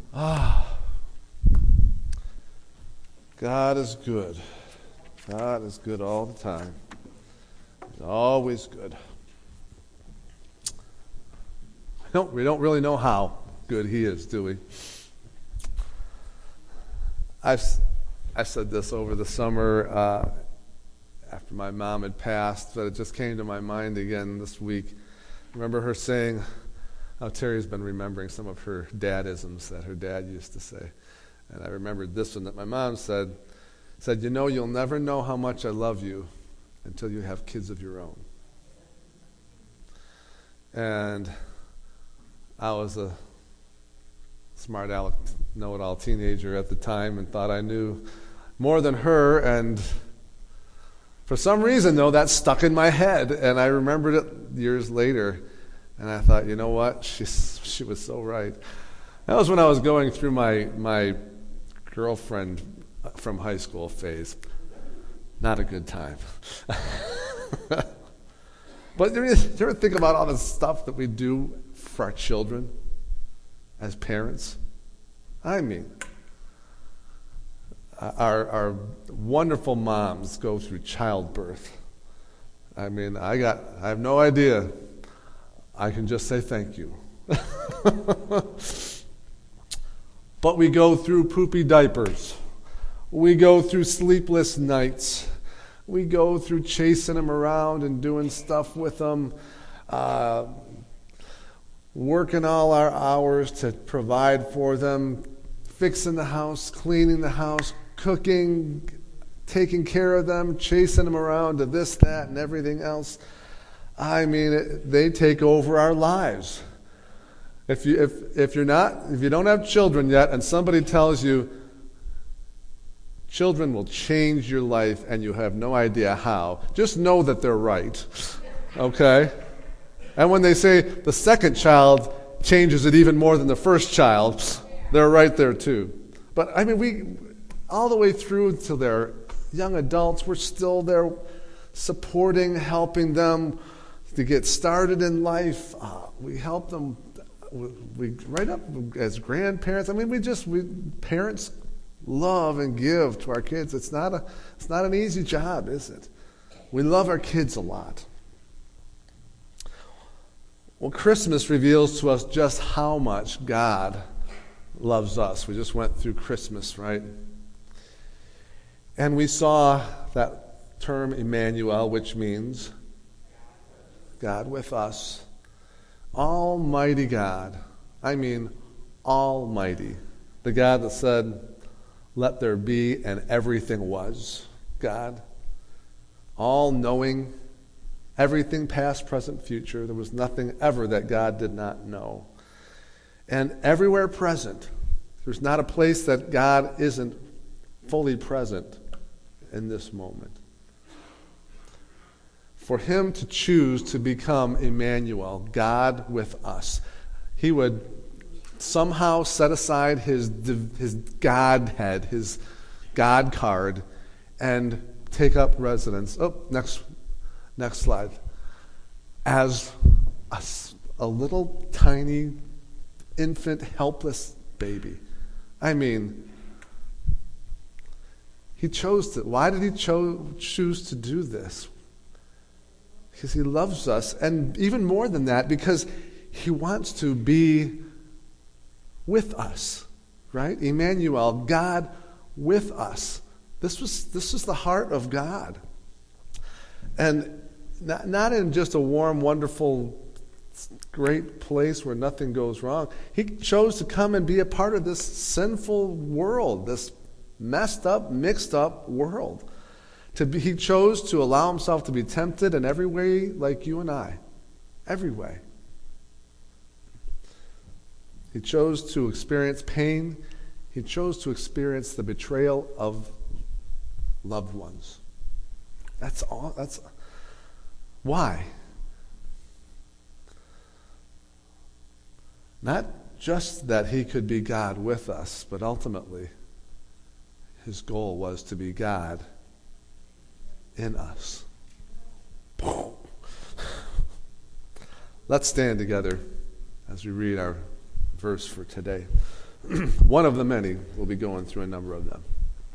Ah, God is good. God is good all the time. He's always good. We don't really know how good he is, do we? I said this over the summer after my mom had passed, but it just came to my mind again this week. Remember her saying, Terry's been remembering some of her dadisms that her dad used to say. And I remembered this one that my mom said, you'll never know how much I love you until you have kids of your own. And I was a smart aleck, know-it-all teenager at the time and thought I knew more than her, and for some reason, though, that stuck in my head, and I remembered it years later, and I thought, you know what, she was so right. That was when I was going through my girlfriend from high school phase. Not a good time. But do you ever think about all the stuff that we do for our children as parents? I mean, our wonderful moms go through childbirth. I mean, I have no idea. I can just say thank you. But we go through poopy diapers. We go through sleepless nights. We go through chasing them around and doing stuff with them, working all our hours to provide for them, fixing the house, cleaning the house, cooking, taking care of them, chasing them around to this, that, and everything else. I mean, they take over our lives. If you don't have children yet, and somebody tells you children will change your life and you have no idea how, just know that they're right. Okay? And when they say the second child changes it even more than the first child, they're right there too. But I mean, we all the way through till they're young adults, we're still there supporting, helping them to get started in life. We help them. We right up as grandparents. I mean, parents love and give to our kids. It's not an easy job, is it? We love our kids a lot. Well, Christmas reveals to us just how much God loves us. We just went through Christmas, right? And we saw that term Emmanuel, which means God with us. Almighty God. I mean, almighty. The God that said, let there be, and everything was. God. All-knowing. Everything past, present, future. There was nothing ever that God did not know. And everywhere present. There's not a place that God isn't fully present in this moment. For him to choose to become Emmanuel, God with us, he would somehow set aside his Godhead, his God card, and take up residence. Next slide. As a little tiny infant, helpless baby. I mean, he chose to. Why did he choose to do this? Because he loves us, and even more than that, because he wants to be with us, right? Emmanuel, God with us. This was the heart of God. And not in just a warm, wonderful, great place where nothing goes wrong. He chose to come and be a part of this sinful world, this messed up, mixed up world. He chose to allow himself to be tempted in every way like you and I. Every way. He chose to experience pain. He chose to experience the betrayal of loved ones. That's all. Why? Not just that he could be God with us, but ultimately his goal was to be God in us. Boom. Let's stand together as we read our verse for today. One of the many. We'll be going through a number of them.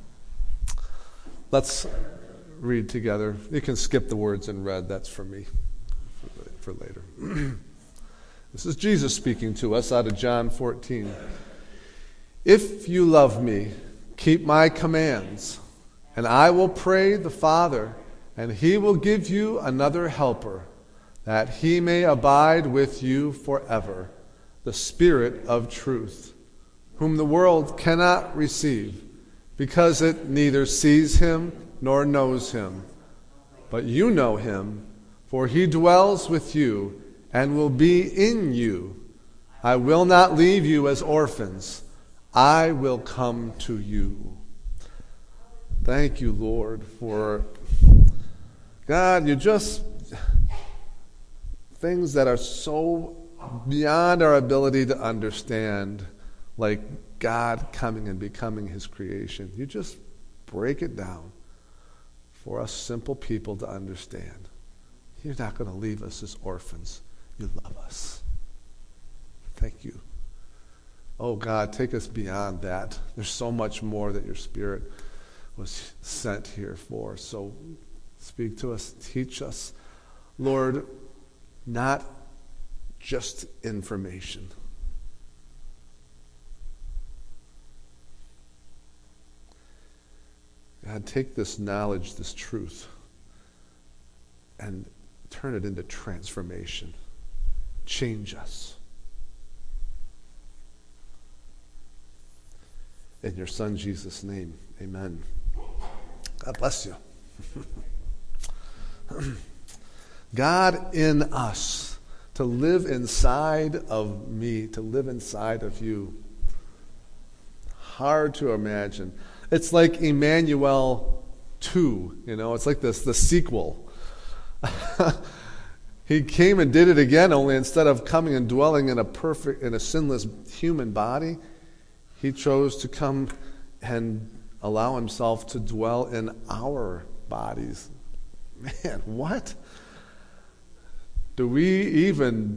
Let's read together. You can skip the words in red. That's for me, for later. This is Jesus speaking to us out of John 14. If you love me, keep my commands, and I will pray the Father, and he will give you another helper, that he may abide with you forever, the Spirit of truth, whom the world cannot receive, because it neither sees him nor knows him. But you know him, for he dwells with you and will be in you. I will not leave you as orphans. I will come to you. Thank you, Lord, for God, you just things that are so beyond our ability to understand, like God coming and becoming his creation. You just break it down for us simple people to understand. You're not going to leave us as orphans. You love us. Thank you. Oh God, take us beyond that. There's so much more that your Spirit was sent here for. So speak to us, teach us. Lord, not just information. God, take this knowledge, this truth, and turn it into transformation. Change us. In your Son, Jesus' name, amen. God bless you. God in us, to live inside of me, to live inside of you. Hard to imagine. It's like Emmanuel 2, it's like the sequel. He came and did it again, only instead of coming and dwelling in a sinless human body, he chose to come and allow himself to dwell in our bodies. Man, what? If we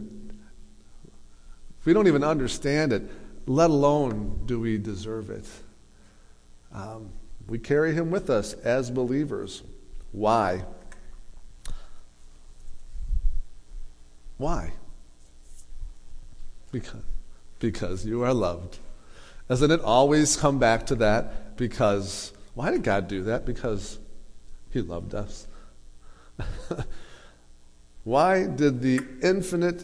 don't even understand it, let alone do we deserve it. We carry him with us as believers. Why? Why? Because you are loved. Doesn't it always come back to that? Because, why did God do that? Because he loved us. Why did the infinite,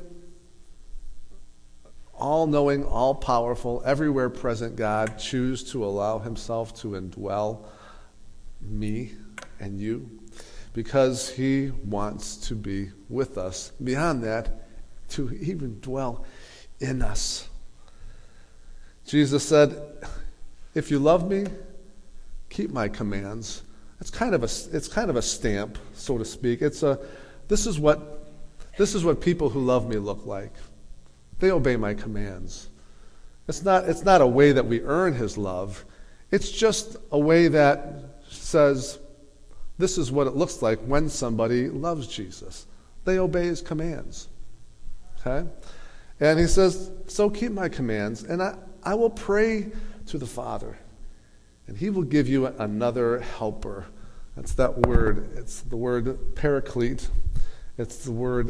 all-knowing, all-powerful, everywhere present God choose to allow himself to indwell me and you? Because he wants to be with us. Beyond that, to even dwell in us. Jesus said, if you love me, keep my commands. It's kind of a stamp, so to speak. This is what people who love me look like. They obey my commands. It's not a way that we earn his love. It's just a way that says, this is what it looks like when somebody loves Jesus. They obey his commands. Okay? And he says, so keep my commands, and I will pray to the Father, and he will give you another helper. That's that word. It's the word paraclete. It's the word,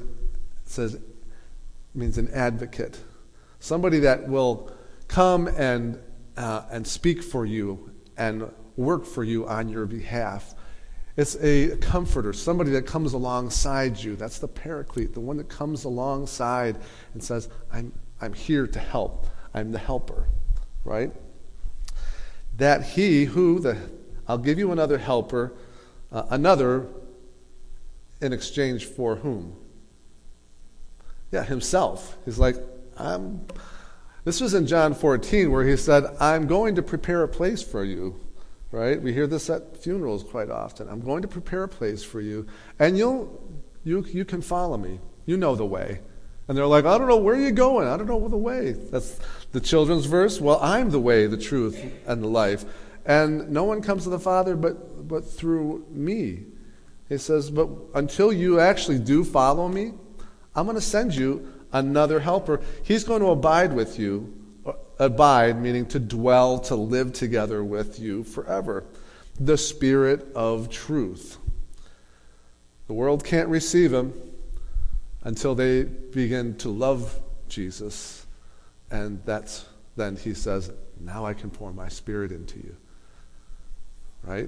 means an advocate. Somebody that will come and speak for you and work for you on your behalf. It's a comforter, somebody that comes alongside you. That's the paraclete, the one that comes alongside and says, I'm here to help. I'm the helper, right? That I'll give you another helper, another in exchange for whom? Yeah, himself. He's like, this was in John 14 where he said, I'm going to prepare a place for you. Right? We hear this at funerals quite often. I'm going to prepare a place for you, and you can follow me. You know the way. And they're like, I don't know, where are you going? I don't know the way. That's the children's verse. Well, I'm the way, the truth, and the life. And no one comes to the Father but through me. He says, but until you actually do follow me, I'm going to send you another helper. He's going to abide with you. abide, meaning to dwell, to live together with you forever. The Spirit of truth. The world can't receive him until they begin to love Jesus. And then he says, now I can pour my Spirit into you. Right?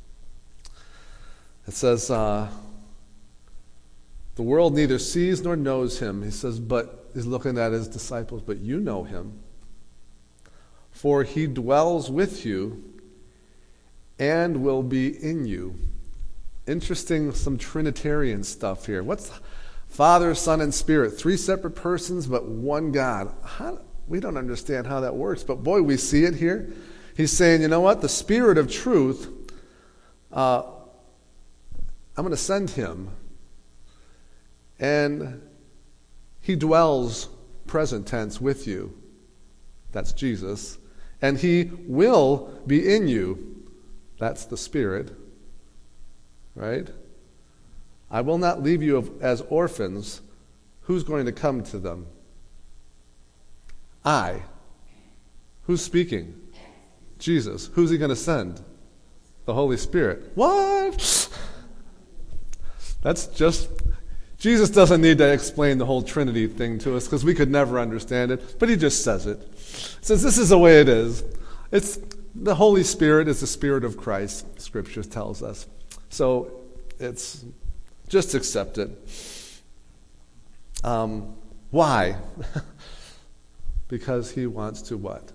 It says, the world neither sees nor knows him. He says, but he's looking at his disciples, but you know him. For he dwells with you and will be in you. Interesting, some Trinitarian stuff here. What's Father, Son, and Spirit? 3 separate persons, but one God. We don't understand how that works, but boy, we see it here. He's saying, you know what? The Spirit of truth, I'm going to send him. And he dwells, present tense, with you. That's Jesus. And he will be in you. That's the Spirit. Right? I will not leave you as orphans. Who's going to come to them? I. Who's speaking? Jesus. Who's he going to send? The Holy Spirit. What? That's just... Jesus doesn't need to explain the whole Trinity thing to us because we could never understand it, but he just says it. He says this is the way it is. It's the Holy Spirit is the Spirit of Christ, Scripture tells us. So it's just accept it. Why? Because he wants to what?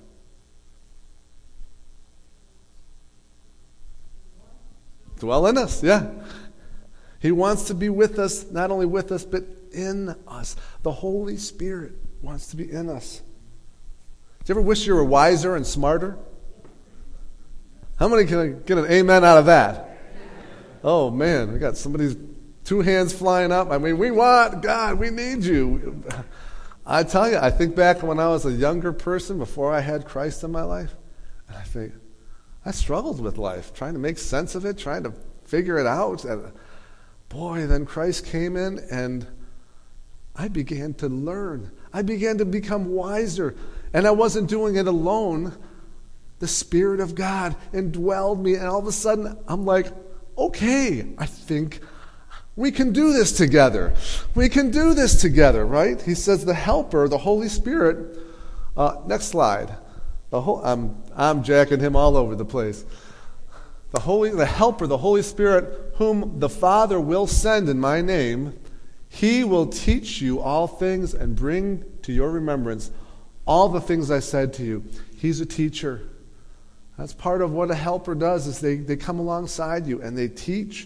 Dwell in us, yeah. He wants to be with us, not only with us, but in us. The Holy Spirit wants to be in us. Do you ever wish you were wiser and smarter? How many can I get an amen out of that? Oh, man, we got somebody's 2 hands flying up. I mean, we want God. We need you. I tell you, I think back when I was a younger person before I had Christ in my life, and I think, I struggled with life, trying to make sense of it, trying to figure it out. And boy, then Christ came in and I began to learn. I began to become wiser. And I wasn't doing it alone. The Spirit of God indwelled me. And all of a sudden, I'm like, okay, I think we can do this together. We can do this together, right? He says the Helper, the Holy Spirit. Next slide. I'm jacking him all over the place. The Helper, the Holy Spirit, whom the Father will send in my name, he will teach you all things and bring to your remembrance all the things I said to you. He's a teacher. That's part of what a helper does, is they come alongside you and they teach.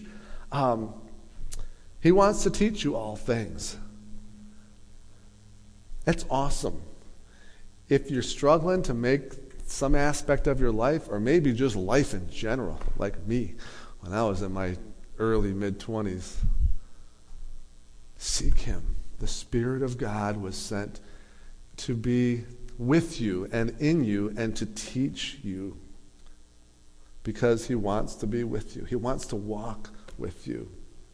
He wants to teach you all things. That's awesome. If you're struggling to make some aspect of your life, or maybe just life in general, like me, when I was in my early, mid-20s, seek him. The Spirit of God was sent to be with you and in you and to teach you, because he wants to be with you. He wants to walk with you.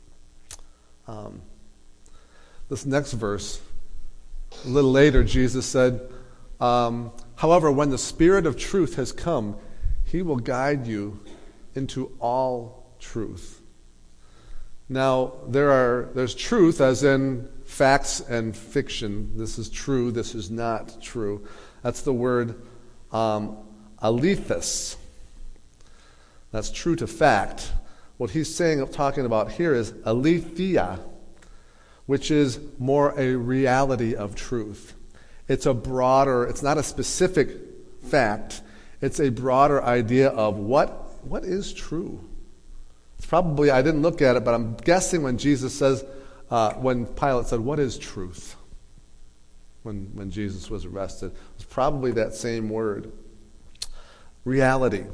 This next verse, a little later, Jesus said, however, when the Spirit of truth has come, he will guide you into all truth. Now, there's truth as in facts and fiction. This is true, this is not true. That's the word alethus. That's true to fact. What he's talking about here is aletheia, which is more a reality of truth. It's not a specific fact. It's a broader idea of what is true. It's probably, I didn't look at it, but I'm guessing when Jesus says, when Pilate said, what is truth? When Jesus was arrested, it was probably that same word. Reality.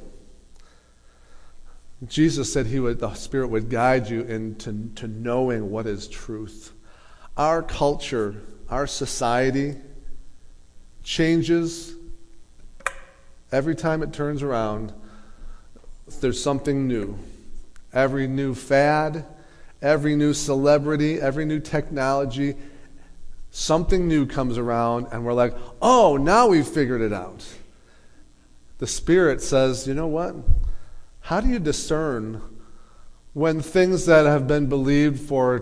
Jesus said the Spirit would guide you into knowing what is truth. Our culture, our society changes every time it turns around. There's something new. Every new fad, every new celebrity, every new technology, something new comes around, and we're like, oh, now we've figured it out. The Spirit says, you know what? How do you discern when things that have been believed for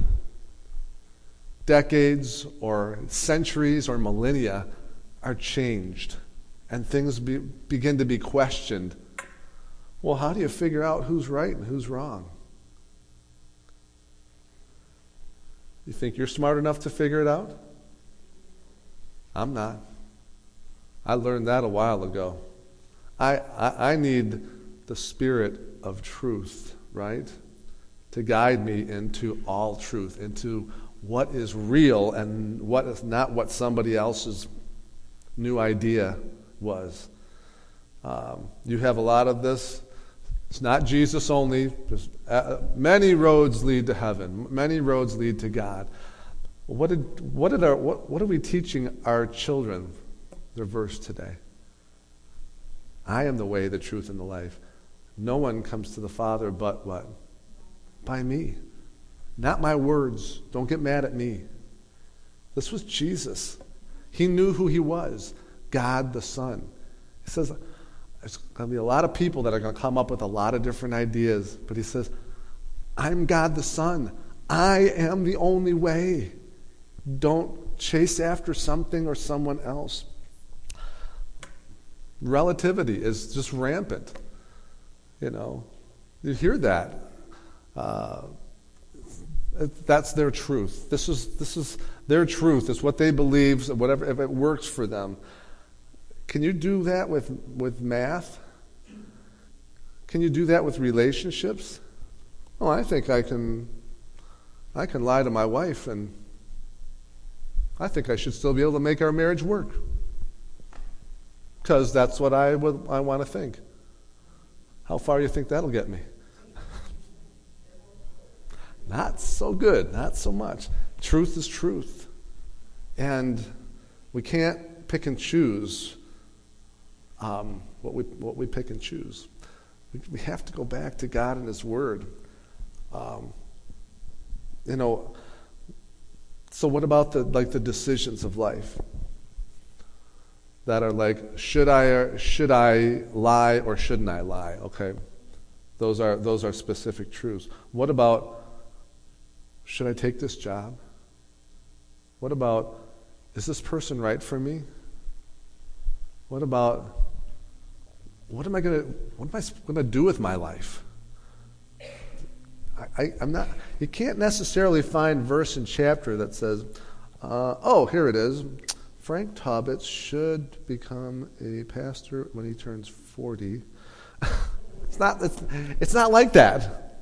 decades or centuries or millennia are changed and things begin to be questioned? Well, how do you figure out who's right and who's wrong? You think you're smart enough to figure it out? I'm not. I learned that a while ago. I need the Spirit of truth, right? To guide me into all truth, into what is real and what is not what somebody else's new idea was. You have a lot of this. It's not Jesus only. There's, many roads lead to heaven. Many roads lead to God. What are we teaching our children? Their verse today. I am the way, the truth, and the life. No one comes to the Father but what? By me. Not my words. Don't get mad at me. This was Jesus. He knew who he was. God the Son. He says, there's going to be a lot of people that are going to come up with a lot of different ideas. But he says, I'm God the Son. I am the only way. Don't chase after something or someone else. Relativity is just rampant. You hear that. That's their truth. This is their truth. It's what they believe. Whatever, if it works for them. Can you do that with math? Can you do that with relationships? Oh, I think I can lie to my wife, and I think I should still be able to make our marriage work. Because that's what I want to think. How far do you think that'll get me? Not so good, not so much. Truth is truth. And we can't pick and choose what we pick and choose. We have to go back to God and His Word. So what about the decisions of life that are like, should I lie or shouldn't I lie? Okay, those are specific truths. What about, should I take this job? What about, is this person right for me? What about, what am I going to do with my life? I'm not. You can't necessarily find verse and chapter that says, here it is. Frank Taubitz should become a pastor when he turns 40. It's not like that.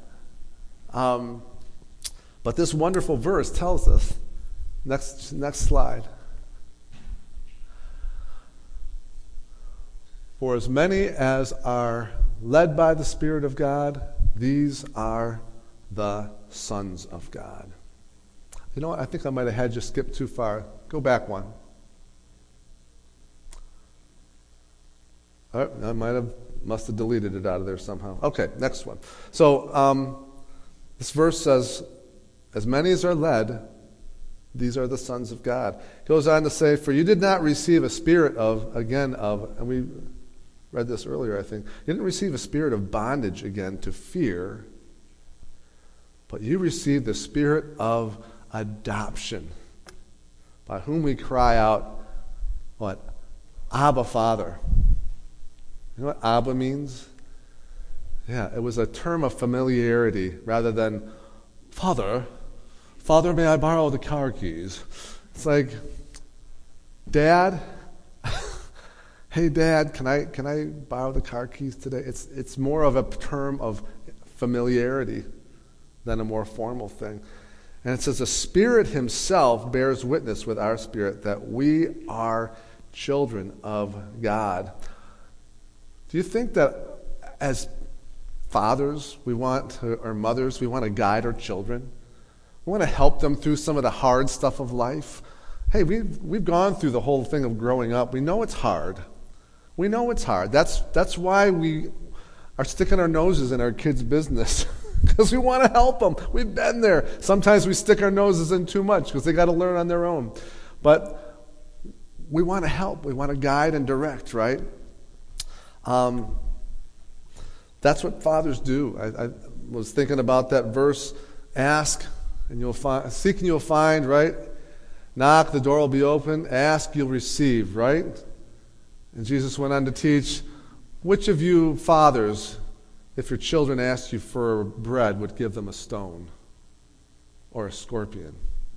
But this wonderful verse tells us. Next slide. For as many as are led by the Spirit of God, these are the sons of God. You know what? I think I might have had you skip too far. Go back one. All right, I must have deleted it out of there somehow. Okay, next one. So this verse says, as many as are led, these are the sons of God. It goes on to say, for you did not receive a spirit of, and we read this earlier, I think. You didn't receive a spirit of bondage again to fear, but you received the spirit of adoption, by whom we cry out, what? Abba, Father. You know what Abba means? Yeah, it was a term of familiarity rather than, Father, may I borrow the car keys? It's like, Dad, hey Dad, can I borrow the car keys today? It's more of a term of familiarity than a more formal thing. And it says the Spirit Himself bears witness with our spirit that we are children of God. Do you think that as fathers or mothers, we want to guide our children? We want to help them through some of the hard stuff of life? Hey, we've gone through the whole thing of growing up. We know it's hard. We know it's hard. That's why we are sticking our noses in our kids' business. because we want to help them. We've been there. Sometimes we stick our noses in too much because they got to learn on their own. But we want to help. We want to guide and direct, right? That's what fathers do. I was thinking about that verse, ask and you'll find, seek and you'll find, right? Knock, the door will be open. Ask, you'll receive, right? And Jesus went on to teach, which of you fathers, if your children asked you for bread, would give them a stone or a scorpion?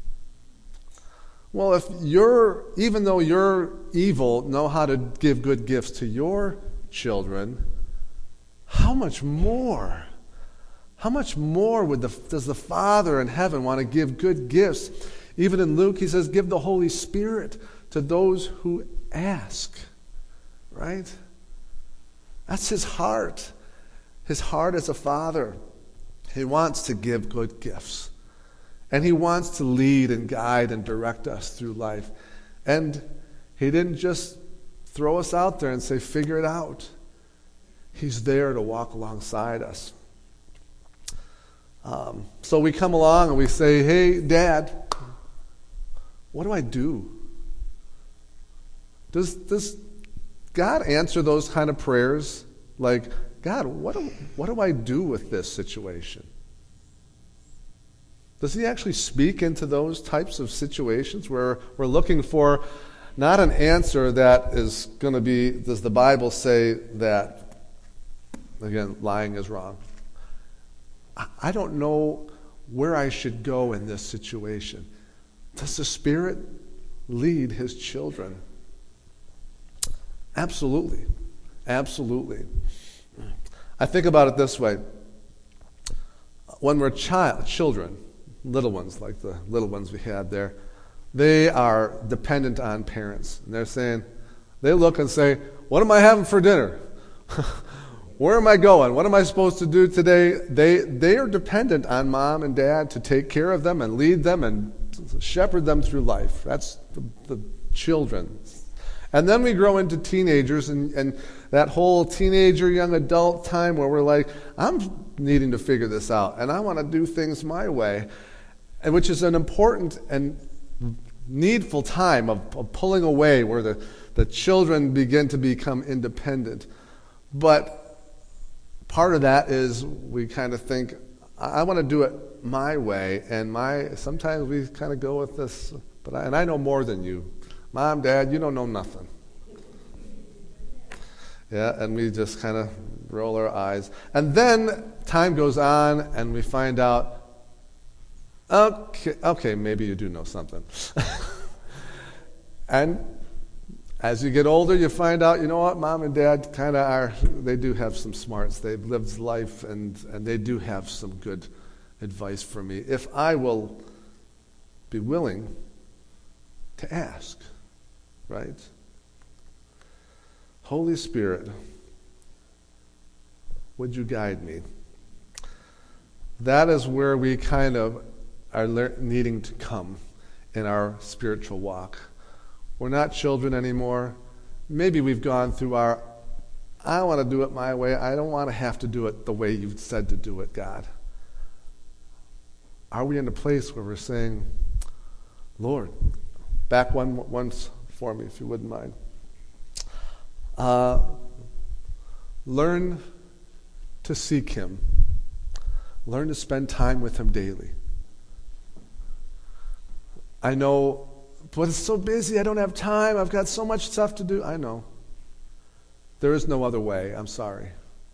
Well, if even though you're evil, know how to give good gifts to your children, how much more? How much more does the Father in heaven want to give good gifts? Even in Luke, he says, give the Holy Spirit to those who ask. Right? That's his heart. His heart as a father. He wants to give good gifts. And he wants to lead and guide and direct us through life. And he didn't just throw us out there and say, figure it out. He's there to walk alongside us. So we come along and we say, hey, Dad, what do I do? Does God answer those kind of prayers? Like, God, what do I do with this situation? Does he actually speak into those types of situations where we're looking for not an answer that is going to be, does the Bible say that, again, lying is wrong? I don't know where I should go in this situation. Does the Spirit lead his children? Absolutely. Absolutely. I think about it this way. When we're children, little ones, like the little ones we had there, they are dependent on parents. And they're saying, they look and say, what am I having for dinner? Where am I going? What am I supposed to do today? They are dependent on mom and dad to take care of them and lead them and shepherd them through life. That's the children. And then we grow into teenagers and that whole teenager, young adult time where we're like, I'm needing to figure this out and I want to do things my way, and which is an important and needful time of pulling away where the children begin to become independent. But part of that is we kind of think, I want to do it my way, and sometimes we kind of go with this, and I know more than you. Mom, Dad, you don't know nothing. Yeah, and we just kind of roll our eyes. And then time goes on, and we find out, okay, maybe you do know something. And as you get older, you find out, you know what, Mom and Dad kind of they do have some smarts. They've lived life, and they do have some good advice for me, if I will be willing to ask, right? Holy Spirit, would you guide me? That is where we kind of are needing to come in our spiritual walk. We're not children anymore. Maybe we've gone through I want to do it my way. I don't want to have to do it the way you've said to do it, God. Are we in a place where we're saying, Lord, back once for me, if you wouldn't mind. Learn to seek him. Learn to spend time with him daily. I know, but it's so busy, I don't have time, I've got so much stuff to do. I know. There is no other way, I'm sorry.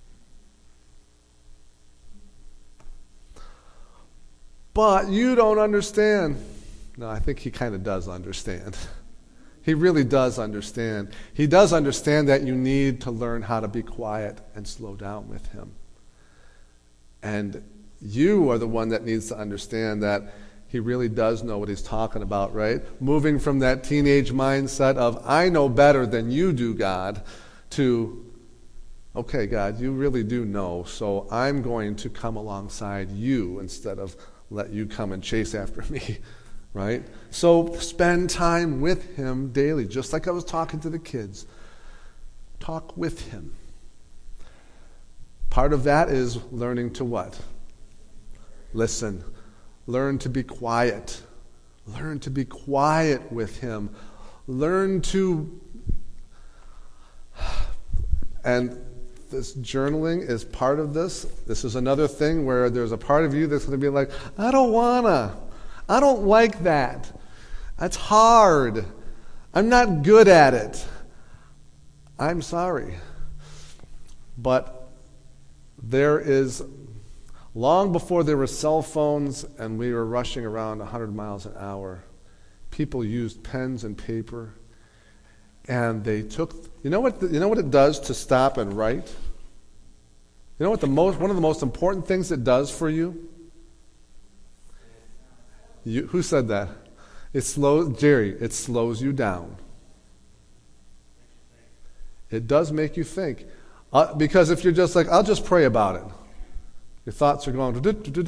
But you don't understand. No, I think he kind of does understand. He really does understand. He does understand that you need to learn how to be quiet and slow down with him. And you are the one that needs to understand that he really does know what he's talking about, right? Moving from that teenage mindset of, I know better than you do, God, to, okay, God, you really do know, so I'm going to come alongside you instead of let you come and chase after me, right? So spend time with him daily, just like I was talking to the kids. Talk with him. Part of that is learning to what? Listen. Learn to be quiet. Learn to be quiet with him. Learn to... And this journaling is part of this. This is another thing where there's a part of you that's going to be like, I don't wanna. I don't like that. That's hard. I'm not good at it. I'm sorry. But there is, long before there were cell phones and we were rushing around 100 miles an hour, people used pens and paper, and they took, you know what it does to stop and write? You know what one of the most important things it does for you? Who said that? Jerry, it slows you down. It does make you think. Because if you're just like, I'll just pray about it. Your thoughts are going,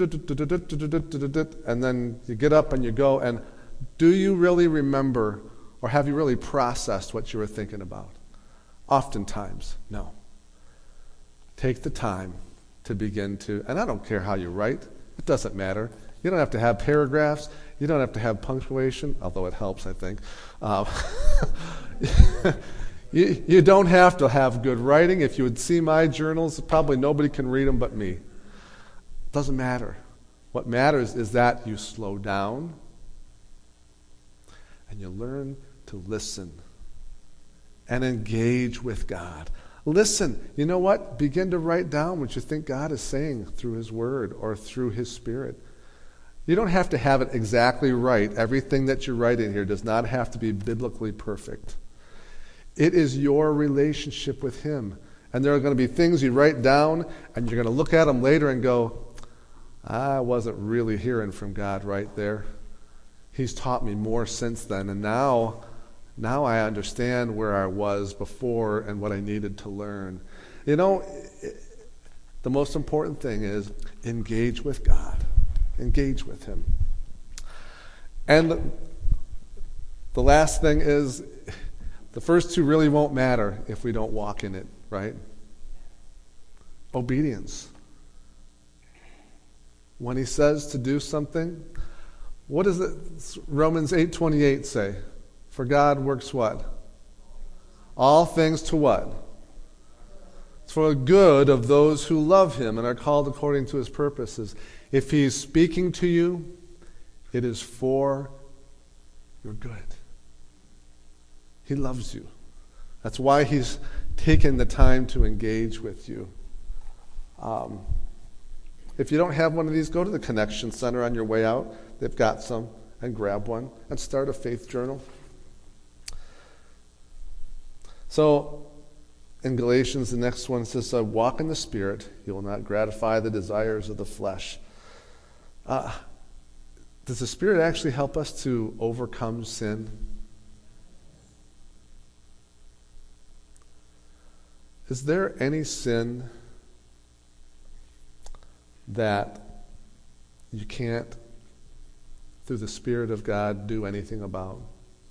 and then you get up and you go, and do you really remember, or have you really processed what you were thinking about? Oftentimes, no. Take the time to begin to, and I don't care how you write, it doesn't matter. You don't have to have paragraphs, you don't have to have punctuation, although it helps, I think. You don't have to have good writing. If you would see my journals, probably nobody can read them but me. It doesn't matter. What matters is that you slow down and you learn to listen and engage with God. Listen. You know what? Begin to write down what you think God is saying through his word or through his spirit. You don't have to have it exactly right. Everything that you write in here does not have to be biblically perfect. It is your relationship with him. And there are going to be things you write down, and you're going to look at them later and go, I wasn't really hearing from God right there. He's taught me more since then, and now I understand where I was before and what I needed to learn. You know, the most important thing is engage with God. Engage with him. And the last thing is, the first two really won't matter if we don't walk in it, right? Obedience. When he says to do something, what does it, Romans 8:28 say? For God works what? All things to what? It's for the good of those who love him and are called according to his purposes. If he's speaking to you, it is for your good. He loves you. That's why he's taken the time to engage with you. If you don't have one of these, go to the Connection Center on your way out. They've got some, and grab one and start a faith journal. So in Galatians, the next one says, walk in the Spirit, you will not gratify the desires of the flesh. Does the Spirit actually help us to overcome sin? Is there any sin that you can't, through the Spirit of God, do anything about?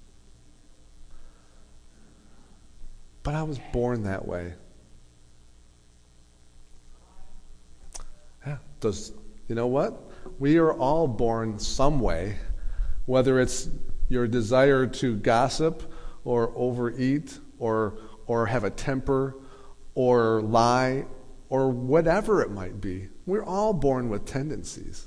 But I was born that way. Yeah. You know what? We are all born some way, whether it's your desire to gossip or overeat or have a temper or lie or whatever it might be. We're all born with tendencies.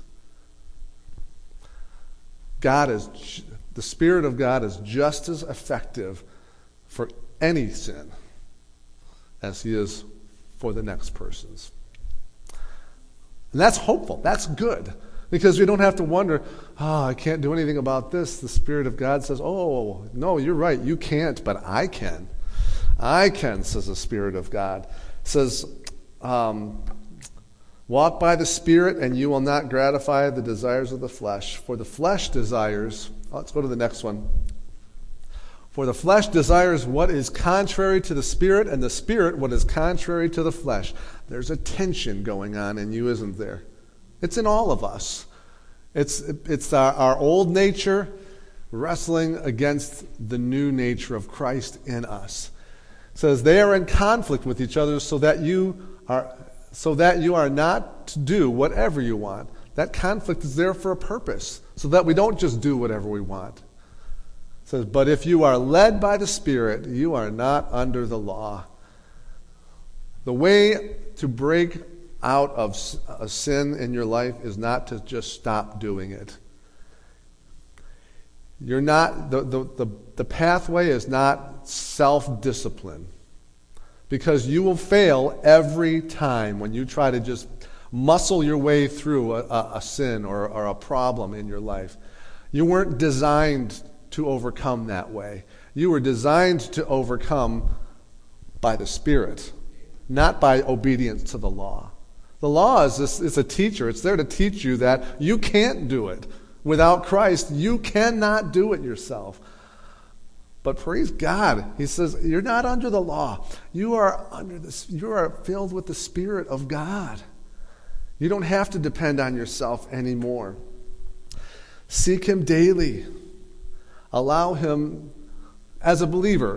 The Spirit of God is just as effective for any sin as he is for the next person's. And that's hopeful. That's good. Because we don't have to wonder, I can't do anything about this. The Spirit of God says, oh, no, you're right. You can't, but I can. I can, says the Spirit of God. It says, walk by the Spirit and you will not gratify the desires of the flesh. For the flesh desires, let's go to the next one. For the flesh desires what is contrary to the Spirit, and the Spirit what is contrary to the flesh. There's a tension going on in you, isn't there? It's in all of us. It's our old nature wrestling against the new nature of Christ in us. It says they are in conflict with each other so that you are not to do whatever you want. That conflict is there for a purpose, so that we don't just do whatever we want. It says, but if you are led by the Spirit, you are not under the law. The way to break out of a sin in your life is not to just stop doing it. You're not, the pathway is not self-discipline. Because you will fail every time when you try to just muscle your way through a sin or a problem in your life. You weren't designed to overcome that way. You were designed to overcome by the Spirit, not by obedience to the law. The law is a teacher. It's there to teach you that you can't do it. Without Christ, you cannot do it yourself. But praise God, he says, you're not under the law. You are filled with the Spirit of God. You don't have to depend on yourself anymore. Seek him daily. Allow him, as a believer.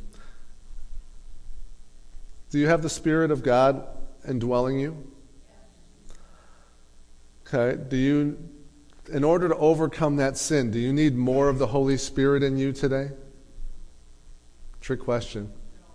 Do you have the Spirit of God indwelling you? Okay. In order to overcome that sin, do you need more of the Holy Spirit in you today? Trick question.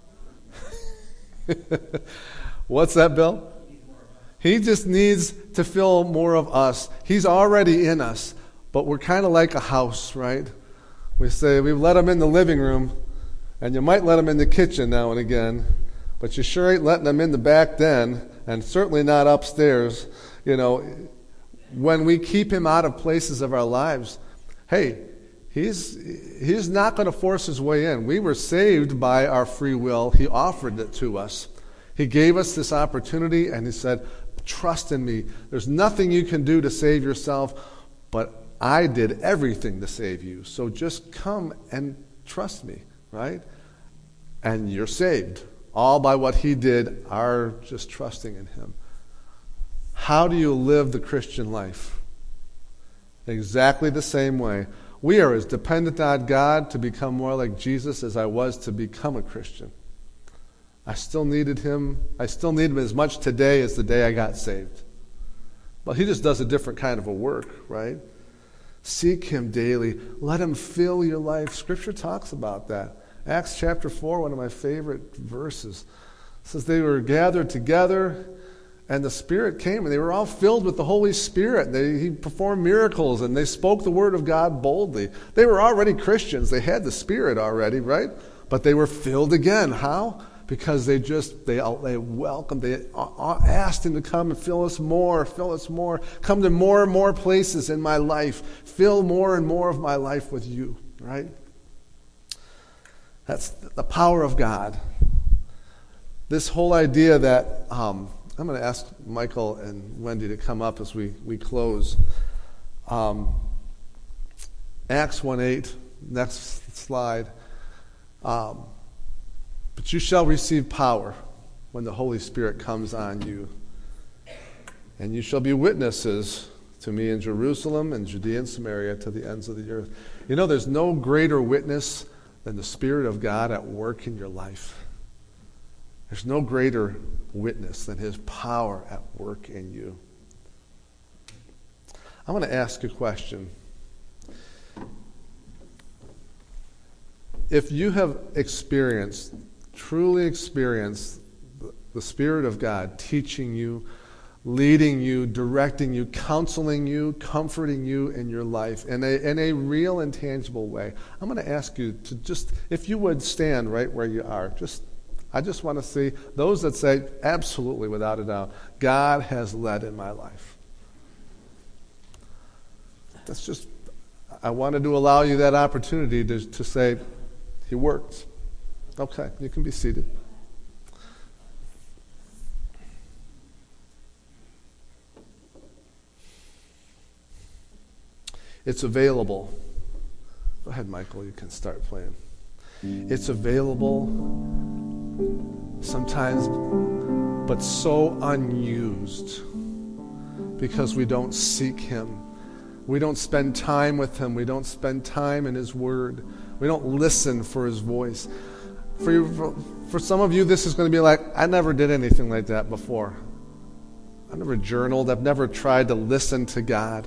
What's that, Bill? He just needs to fill more of us. He's already in us, but we're kind of like a house, right? We say we let him in the living room, and you might let him in the kitchen now and again, but you sure ain't letting him in the back den, and certainly not upstairs. You know, when we keep him out of places of our lives, hey, He's not going to force his way in. We were saved by our free will. He offered it to us. He gave us this opportunity, and he said, trust in me. There's nothing you can do to save yourself, but I did everything to save you. So just come and trust me, right? And you're saved. All by what he did, our just trusting in him. How do you live the Christian life? Exactly the same way. We are as dependent on God to become more like Jesus as I was to become a Christian. I still needed him. I still need him as much today as the day I got saved. But he just does a different kind of a work, right? Seek him daily. Let him fill your life. Scripture talks about that. Acts chapter 4, one of my favorite verses, says they were gathered together, and the Spirit came, and they were all filled with the Holy Spirit. He performed miracles, and they spoke the word of God boldly. They were already Christians. They had the Spirit already, right? But they were filled again. How? Because they welcomed, they asked him to come and fill us more, come to more and more places in my life, fill more and more of my life with you, right? That's the power of God. This whole idea that, I'm going to ask Michael and Wendy to come up as we close. Acts 1:8, next slide. But you shall receive power when the Holy Spirit comes on you. And you shall be witnesses to me in Jerusalem and Judea and Samaria to the ends of the earth. You know, there's no greater witness than the Spirit of God at work in your life. There's no greater witness than his power at work in you. I want to ask a question. If you have truly experienced the Spirit of God teaching you, leading you, directing you, counseling you, comforting you in your life in a real and tangible way, I'm going to ask you to just, if you would stand right where you are, I just want to see those that say, absolutely, without a doubt, God has led in my life. I wanted to allow you that opportunity to say, he worked. Okay, you can be seated. It's available. Go ahead, Michael, you can start playing. It's available sometimes, but so unused because we don't seek him. We don't spend time with him. We don't spend time in his word. We don't listen for his voice. For some of you, this is going to be like, I never did anything like that before. I've never journaled. I've never tried to listen to God.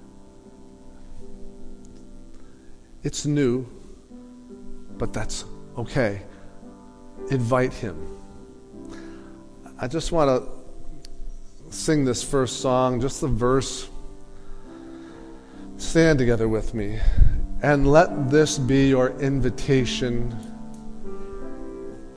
It's new, but that's okay. Invite Him. I just want to sing this first song, just the verse. Stand together with me, and let this be your invitation